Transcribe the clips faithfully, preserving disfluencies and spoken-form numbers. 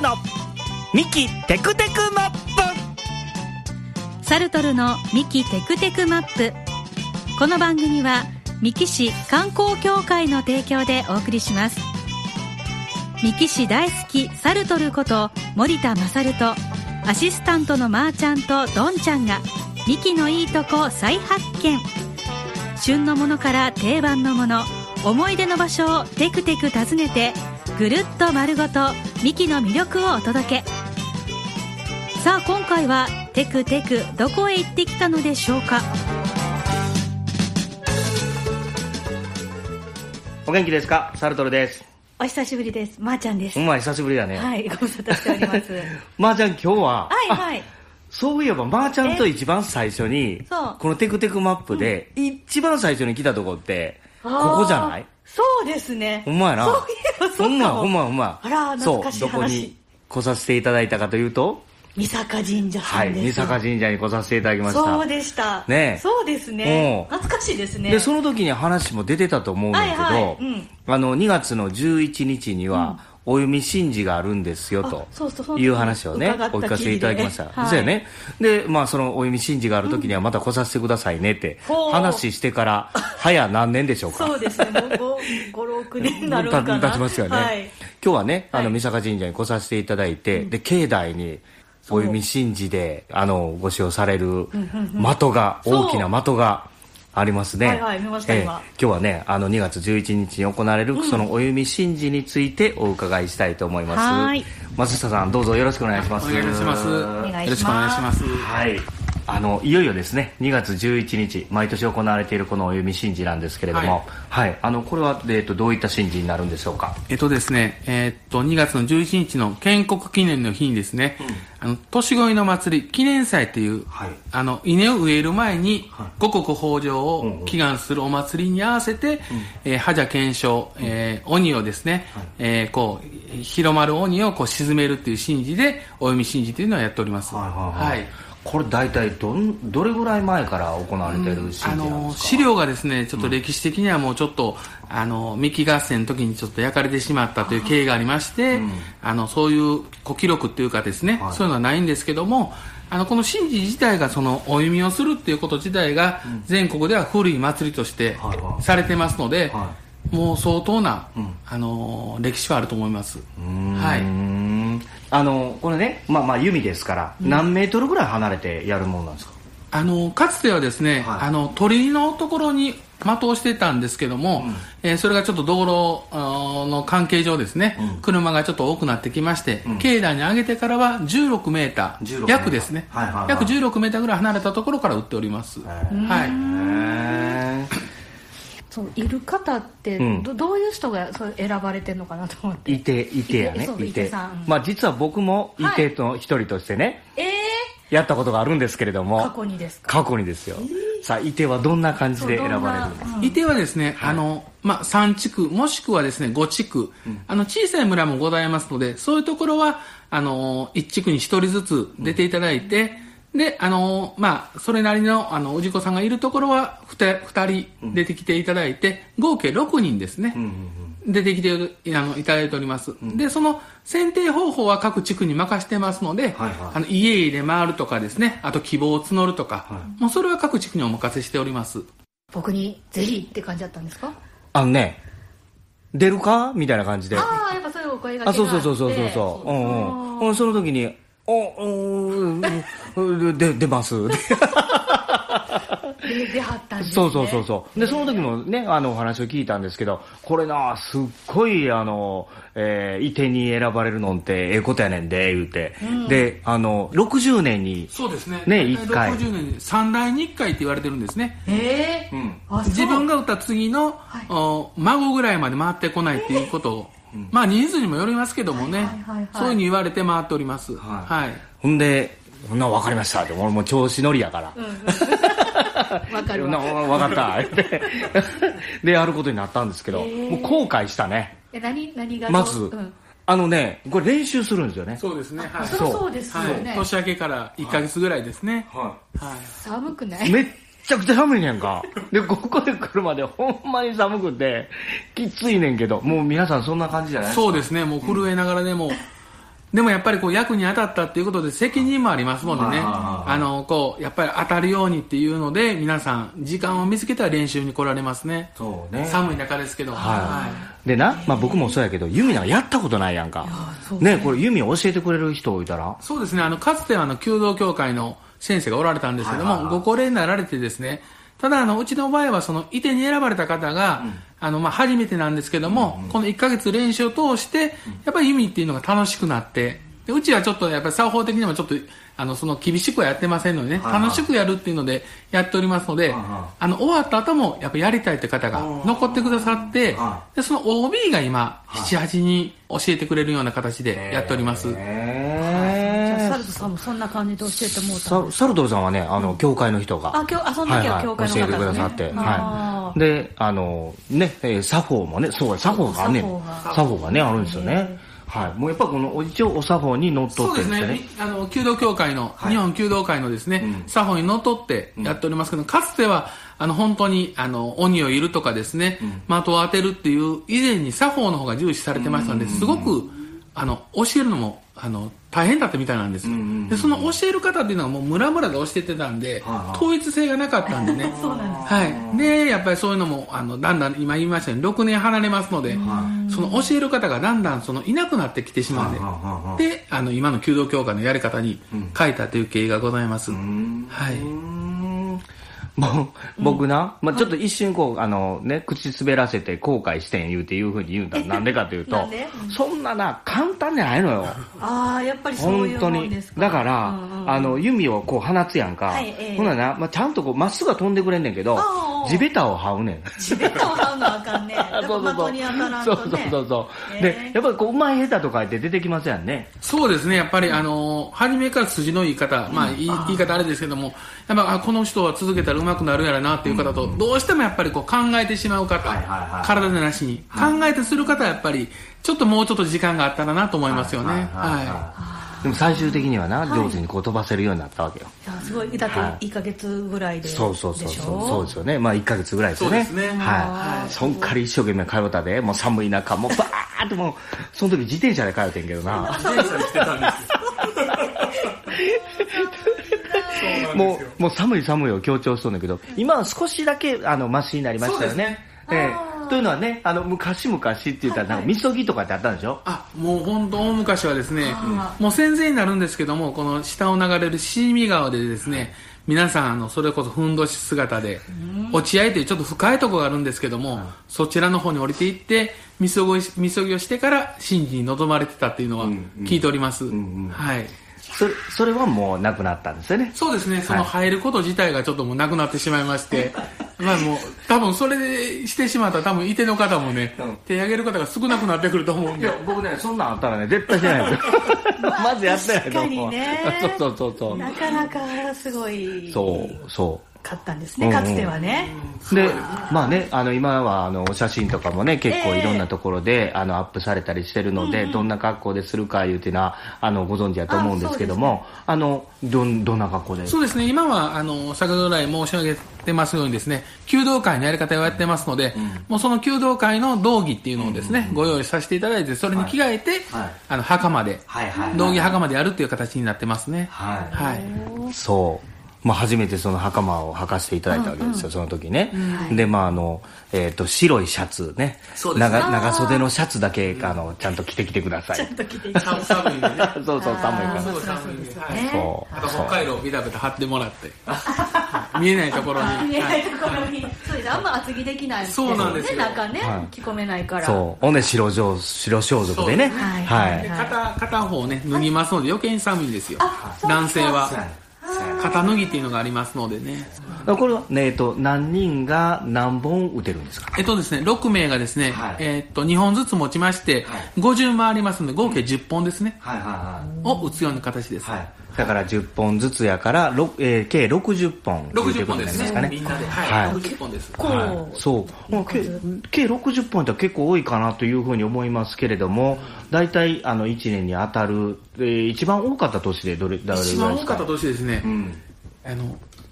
のミキテクテクマップ。 サルトルのミキテクテクマップ。この番組は三木市観光協会の提供でお送りします。三木市大好きサルトルこと森田勝とアシスタントのまーちゃんとどんちゃんがミキのいいとこ再発見。旬のものから定番のもの、思い出の場所をテクテク訪ねてぐるっと丸ごとミキの魅力をお届け。さあ今回はテクテクどこへ行ってきたのでしょうか。 お元気ですか？サルトルです。 お久しぶりです。まーちゃんです。 お前久しぶりだね。 はい、ご無沙汰しておりますまーちゃん今日ははいはい。 そういえばまーちゃんと一番最初にこのテクテクマップで一番最初に来たとこってここじゃない？ そうですね。 ほんまやな。 そういえばそうかも。 ほんまほんまほんま。 あら懐かしい話。 そう、どこに来させていただいたかというと三坂神社さんです。 はい、三坂神社に来させていただきました。 そうでしたね。 そうですね。懐かしいですね。 でその時に話も出てたと思うんだけど、はいはいうん、あのにがつのじゅういちにちには、うんお弓神事があるんですよという話をねお聞かせいただきました。はい、そうやね。でまあそのお弓神事がある時にはまた来させてくださいねって話してから早何年でしょうか。 そうですね。もうご、ろくねんになるかな。 経ちますよね。はい、今日はねあの三坂神社に来させていただいて、はい、で境内にお弓神事であのご使用される的が大きな的がありますね。 はいはい、見ました、 えー、今日はねあのにがつじゅういちにちに行われる、うん、そのお弓神事についてお伺いしたいと思います。はい松下さんどうぞよろしくお願いします。 お願いします。よろしくお願いします。 はいあのいよいよですねにがつじゅういちにち毎年行われているこのお弓神事なんですけれども、はい、はい、あのこれは、えー、とどういった神事になるんでしょうか。 えっとですね、えー、っとにがつのじゅういちにちの建国記念の日にですね、うん、あの年越の祭り記念祭という、はい、あの稲を植える前に、はい、五穀豊穣を祈願するお祭りに合わせて、うんえー、覇者検証、えー、鬼をですね、はいえー、こう広まる鬼をこう鎮めるという神事でお弓神事というのをやっております。はいはいはいはいこれ大体 ど, どれぐらい前から行われている神事なんですか。うん、あの資料がですねちょっと歴史的にはもうちょっと、うん、あの三木合戦の時にちょっと焼かれてしまったという経緯がありまして、うん、あのそういう古記録っていうかですね、はい、そういうのはないんですけどもあのこの神事自体がそのお弓をするっていうこと自体が全国では古い祭りとしてされてますので、はいはい、もう相当な、うん、あの歴史はあると思います。はいあのこれね、まあ、まあ弓ですから、うん、何メートルぐらい離れてやるものなんですか。 あのかつてはですね、はい、あの鳥居のところに的をしてたんですけども、うんえー、それがちょっと道路の関係上ですね、うん、車がちょっと多くなってきまして、うん、境内に上げてからはじゅうろくメーター約ですね、はいはいはい、約じゅうろくメーターぐらい離れたところから売っております。はいそういる方ってど、うん、どういう人がそれ選ばれてるのかなと思って。 いていてやねいてさん、まあ、実は僕もいての一人としてね、はい、えー、やったことがあるんですけれども。 過去にですか。 過去にですよ、えー、さあいてはどんな感じで選ばれるんですか。 いてはですね、はい、あのまあ、さんちくもしくはですねごちく、うん、あの小さい村もございますのでそういうところはあのいち地区にひとりずつ出ていただいて、うんであのまあ、それなり の, あの氏子さんがいるところは ふたり出てきていただいて、うん、合計ろくにんですね、うんうんうん、出てきてあのいただいております、うん、でその選定方法は各地区に任せてますので、はいはい、あの家々で回るとかですねあと希望を募るとか、はい、もうそれは各地区にお任せしております。 僕にぜひって感じだったんですか。 あのね出るかみたいな感じでああやっぱそういうお声がけがあってあそうそうそうそうそう、うんうん、その時におおで出ますで出はったんですね。 そうそうそうそうでその時もねあのお話を聞いたんですけどこれなすっごいあの、えー、いてに選ばれるのってええことやねんで言うて、うん、であのろくじゅうねんにそうですねねいっかいろくじゅうねんにさんだいにいっかいって言われてるんですね。 えーうん、自分が打った次の、はい、お孫ぐらいまで回ってこないっていうことを、えーまあ人数にもよりますけどもね、はいはいはいはい、そういうふうに言われて回っております、はいはい、 ほんでそんな分かりましたって俺も調子乗りやから、うん、 分かるわ分かったってでやることになったんですけど、えー、もう後悔したね。 え何何がまず、 うん、 あのねこれ練習するんですよね。 そうですね、はい、 そうそうですよね、 はい、年明けからいっかげつぐらいですね、 はいはい、寒くないめっちゃくちゃ寒いねんかでここで来るまでほんまに寒くてきついねんけどもう皆さんそんな感じじゃないですか。 そうですねもう震えながらでも、うんでもやっぱりこう役に当たったっていうことで責任もありますのでね、あのこうやっぱり当たるようにっていうので皆さん時間を見つけたら練習に来られますね。 そうね、 寒い中ですけど、はいはい、でな、まあ、僕もそうやけど弓なんかやったことないやんかね。これ弓を教えてくれる人いたら。 そうですね、あのかつてはあの弓道協会の先生がおられたんですけども、はいはいはい、ご高齢になられてですね、ただあのうちの場合はそのいてに選ばれた方が、うん、あのまあ初めてなんですけども、うんうん、このいっかげつ練習を通してやっぱり弓っていうのが楽しくなって、でうちはちょっとやっぱり作法的にもちょっとあのその厳しくはやってませんのでね、はいはい、楽しくやるっていうのでやっておりますので、はいはい、あの終わった後もやっぱりやりたいという方が残ってくださって、はい、でその オービー が今、はい、ななはちに教えてくれるような形でやっております。 へー、じゃあサルトさんもそんな感じで教えてもらったんですか。 サルトさんはね、あの教会の人が、 あ今日あその時は教会の方が、ね、 はいはい、教えてくださって、はい、であのね、えー、作法もね、そう作法がね、作法がねあるんですよね。はい、もうやっぱこの一応お作法にのっとってるんですよね。そうですね、あの弓道協会の、はい、日本弓道会のですね、うん、作法にのっとってやっておりますけど、うん、かつてはあの本当にあの鬼を射るとかですね、うん、的を当てるっていう以前に作法の方が重視されてましたので、すごくあの教えるのもあの大変だったみたいなんですよ、うんうんうん、でその教える方っていうのはもうムラムラで教えてたんで、はあ、統一性がなかったんでねそうなんです、 はい、でやっぱりそういうのもあのだんだん今言いましたようにろくねん離れますので、はあ、その教える方がだんだんそのいなくなってきてしまうんで、はあはあ、であの今の弓道協会のやり方に変えたという経緯がございます、うん、はい。 もう僕な、まあ、ちょっと一瞬こうあの、ね、口滑らせて後悔してん言うていうふうに言うんだ。なんでかというとそんなな簡単じゃないのよ。 ああやっぱりそういうもんですか。 だから、うんうん、あの弓をこう放つやんか、はい、えー、ほなな、まあ、ちゃんとこうまっすぐは飛んでくれんねんけど地べたを這うねん。 地べたを這うのはあかんね。そうそうそう、的に当たらんとね。 そうそうそうそう、えー、でやっぱりこううまい下手とかって出てきますやんね。 そうですね、やっぱりあの初めから筋のいい方、まあ、言い言い方あれですけども、やっぱあこの人は続けたらうまくなるやらなっていう方と、どうしてもやっぱりこう考えてしまう方、はいはいはい、体でなしに、はい、考えてする方はやっぱりちょっともうちょっと時間があったらなと思いますよね。はいはいはい、はい。 でも最終的にはな、はい、上手にこう飛ばせるようになったわけよ。 いやすごい、だっていっかげつぐらいで、はい、 そうそうそうそうそうですよね。まあいっかげつぐらいですよね。そうですね、はい。そんかり一生懸命通ったで、もう寒い中もうバーってもうその時自転車で通ってんけどな。自転車でしてたんですもうもう寒い寒いを強調しそうだけど、今は少しだけあのマシになりましたよね。えー、というのはね、あの昔々って言ったらなんかみそぎとかってあったんでしょ。 あ、もう本当大昔はですね、もう戦前になるんですけども、この下を流れるシーミ川でですね、皆さんあのそれこそふんどし姿で落合というちょっと深いところがあるんですけども、そちらの方に降りていってみそぎみそぎをしてから神事に臨まれてたっていうのは聞いております。うんうんうん、はい。 それ、それはもうなくなったんですよね。 そうですね、その入ること自体がちょっともうなくなってしまいまして、まあもう多分それでしてしまったら多分いての方もね、うん、手挙げる方が少なくなってくると思うんで。 いや僕ね、そんなんあったらね絶対しないですよ。まずやってないと思う。確かにね。そうそうそうそう。 なかなかすごい。 そうそう。 買ったんですね、かつてはね。 うんうん、で、まあね、あの今はあのお写真とかもね結構いろんなところで、えー、あのアップされたりしてるので、うんうん、どんな格好でするかいうていうのはあのご存知だと思うんですけども、あ、ね、あのどどんな格好で。 そうですね、今はあの先ほど来申し上げてますようにですね、弓道会のやり方をやってますので、うん、もうその弓道会の道着っていうのをですね、うんうん、ご用意させていただいて、それに着替えて、はいはい、あの袴で、はいはいはい、道着袴でやるっていう形になってますね。はい、はい、 そう。まあ、初めてその袴を履かせていただいたわけですよ、うんうん、その時ね、うん、でまああの、えー、と白いシャツね、長, 長袖のシャツだけあのちゃんと着てきてください。 ちゃんと着てきて寒いんでね。 そうそう寒いからそう寒いんで、そうあと北海道をビタビタ貼ってもらって見えないところに見えないところに、そうです、あんま厚着できないんですよね。 そうなんですよ、 中ね、はい、着込めないから。 そうほんで白白白装束でね、 はいはいはい、 で 片, 片方ね脱ぎますので余計に寒いんですよ、男性は。肩脱ぎっていうのがありますのでね。 これは、ね、えっと、何人が何本打てるんですか。 えっとですね、ろくめいがですね、はい、えっとにほんずつ持ちまして、はい、ご巡回りますので合計じゅっぽんですね、はいはいはい、を打つような形です、はい、 だからじゅっぽんずつやから、えー、計ろくじゅっぽんろくじゅっぽんですね、みんなで、はいはい、ろくじゅっぽんです、 はい、そう、計、計ろくじゅっぽんって結構多いかなというふうに思いますけれども、大体あのいちねんに当たる、えー、一番多かった年でどれ、どれぐらいですか。 一番多かった年ですね、うん、あの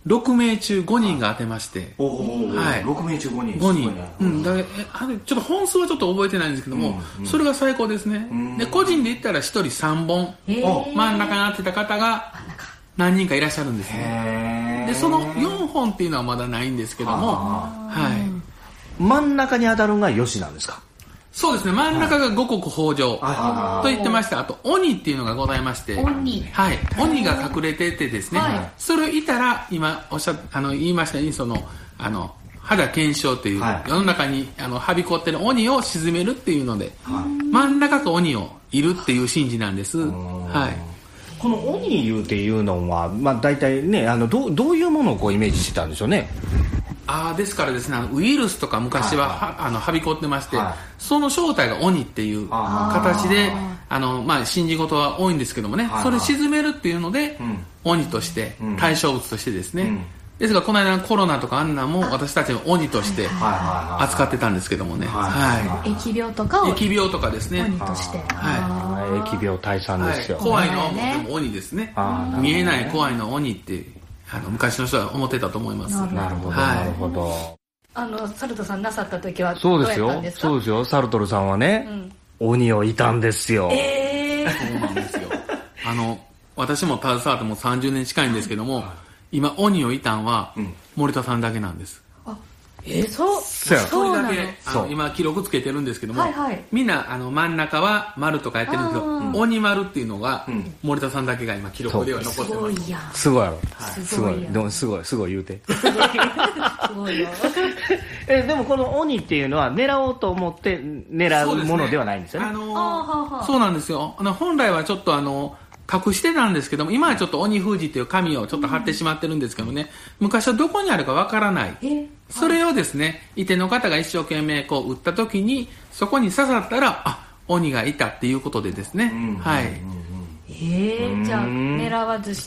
ろくめい中ごにんが当てまして、 はい、ろくめい中ごにん。 ごにん。うん、だからあのちょっと本数はちょっと覚えてないんですけども、うんうん、それが最高ですね。で、個人で言ったらひとりさんぼん、真ん中に当てた方が何人かいらっしゃるんですね。で、そのよんほんっていうのはまだないんですけども、はい。 真ん中に当たるのがよしなんですか？ そうですね、真ん中が五穀豊穣と言ってました。あと鬼っていうのがございまして、 鬼、 はい、鬼が隠れててですね、はい、それをいたら今おっしゃあの言いましたように、そのあの肌検証という、はい、世の中にあのはびこってる鬼を鎮めるっていうので、はい、真ん中が鬼をいるっていう神事なんです。はい。 この鬼いうっていうのは、まあ、大体ね、あの ど, どういうものをこうイメージしてたんでしょうね。 あですからですね、ウイルスとか昔は は,、はいはい、あのはびこってまして、はい、その正体が鬼っていう形であの、まあ、信じ事は多いんですけどもね、はいはい、それを鎮めるっていうので、うん、鬼として対象物としてですね、うん、ですがこの間のコロナとかあんなも私たちの鬼として扱ってたんですけどもね、 はいはい、疫病とかを疫病とかですね、 鬼として、 はい、疫病退散ですよ、 はい、怖いのはでも鬼ですね、見えない怖いの鬼ってあの昔の人は思ってたと思います。 なるほど、はい、なるほど。 あのサルトさんなさった時はどうやったんですか？ そうですよ、そうですよ。サルトルさんはね、うん、鬼をいたんですよ。 えー、そうなんですよ。あの私も携わってもうさんじゅうねん近いんですけども、今鬼をいたんは森田さんだけなんです。 あ、えー、そうそう一人だけあの今記録つけてるんですけども、はいはい、みんなあの真ん中は丸とかやってるんですけど、鬼丸っていうのが、うん、森田さんだけが今記録では残ってます。 すごいやろ、はい、すごいでもすごいすごい言うてすごいよえでもこの鬼っていうのは狙おうと思って狙うものではないんですよね。 そうですね、あのー、そうなんですよ。あの本来はちょっとあの隠してたんですけども、今はちょっと鬼封じという紙をちょっと貼ってしまってるんですけどね、うん、昔はどこにあるかわからない、それをですね、いての方が一生懸命こう打った時にそこに刺さったら、あ、鬼がいたっていうことでですね、うん、はい、 えー、じゃあ狙わずして。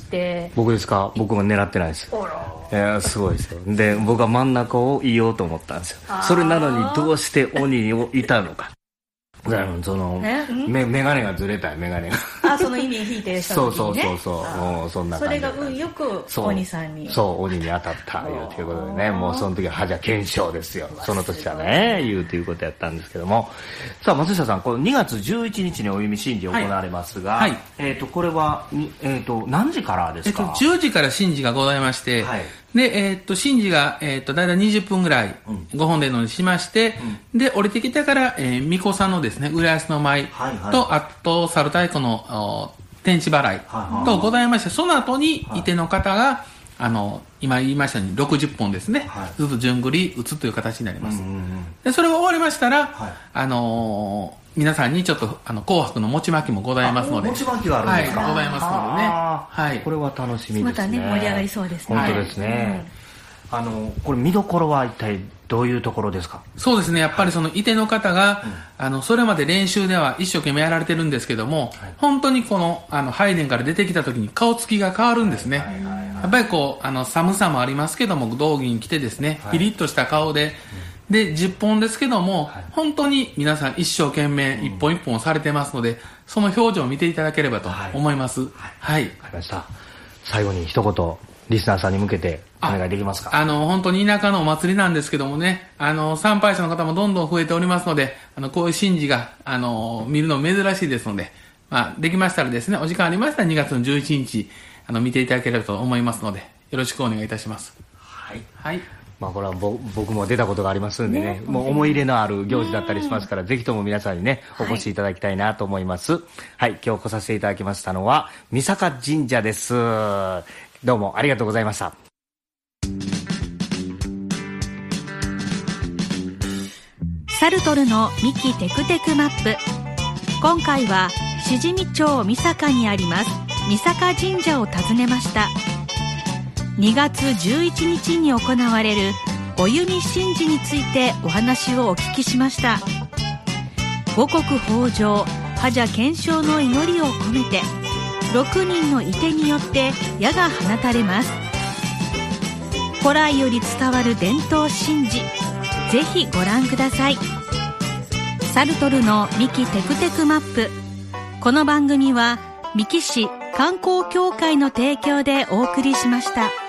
僕ですか？僕は狙ってないです。いやすごいですよ。で僕は真ん中を言おうと思ったんですよ。それなのにどうして鬼をいたのか。そのメガネがずれたよ、メガネが。 あ、その意味引いてした時にね。 そうそうそうそう、そんな感じ。 それが運よく鬼さんに。 そう、鬼に当たったいうということでね、もうその時は覇者検証ですよ。その年はね、言うということやったんですけども。さあ、松下さん、このにがつじゅういちにちにお弓神事行われますが、はいはい、えっと、これは、えっと、何時からですか？ えっと、じゅうじから神事がございまして、はい、で、えー、っと、神事が、えー、っと、だいたいにじゅっぷんぐらい、ごほんでのにしまして、うん、で、降りてきてから、えー、巫女さんのですね、浦安の舞と、はいはい、あと、猿太鼓の天地払いとございまして、その後に、いての方が、あの、今言いましたように、ろくじゅっぽんですね、はい、ずっと順繰り打つという形になります。うんうんうん、で、それが終わりましたら、はい、あのー、皆さんにちょっとあの紅白の餅巻きもございますので、 餅巻きがあるんですか？ はい、ございますのでね、はい、 これは楽しみですね。 またね、盛り上がりそうですね。 本当ですね、はい、あのこれ見どころは一体どういうところですか？ そうですね、やっぱりそのいての方が、うん、あのそれまで練習では一生懸命やられてるんですけども、はい、本当にこのあの拝殿から出てきた時に顔つきが変わるんですね、はいはいはいはい、やっぱりこうあの寒さもありますけども、道着に着てですね、はい、ピリッとした顔で、うん、でじゅっぽんですけども、はい、本当に皆さん一生懸命一本一本されてますので、うん、その表情を見ていただければと思います。はい、はい、わかりました。最後に一言リスナーさんに向けてお願いできますか？ あの本当に田舎のお祭りなんですけどもね、あの参拝者の方もどんどん増えておりますので、あのこういう神事があの見るの珍しいですので、まあ、できましたらですね、お時間ありましたらにがつのじゅういちにちあの見ていただければと思いますので、よろしくお願いいたします。 はい、はい、まあ、これはぼ僕も出たことがありますんで ね, ねもう思い入れのある行事だったりしますから、ぜひとも皆さんにねお越しいただきたいなと思います。はい、はい、今日来させていただきましたのは三坂神社です。どうもありがとうございました。 サルトルのミキテクテクマップ、今回はしじみ町三坂にあります三坂神社を訪ねました。にがつじゅういちにちに行われるお弓神事についてお話をお聞きしました。五穀豊穣、覇者検証の祈りを込めてろくにんの射手によって矢が放たれます。古来より伝わる伝統神事、ぜひご覧ください。サルトルのミキテクテクマップ、この番組は三木市観光協会の提供でお送りしました。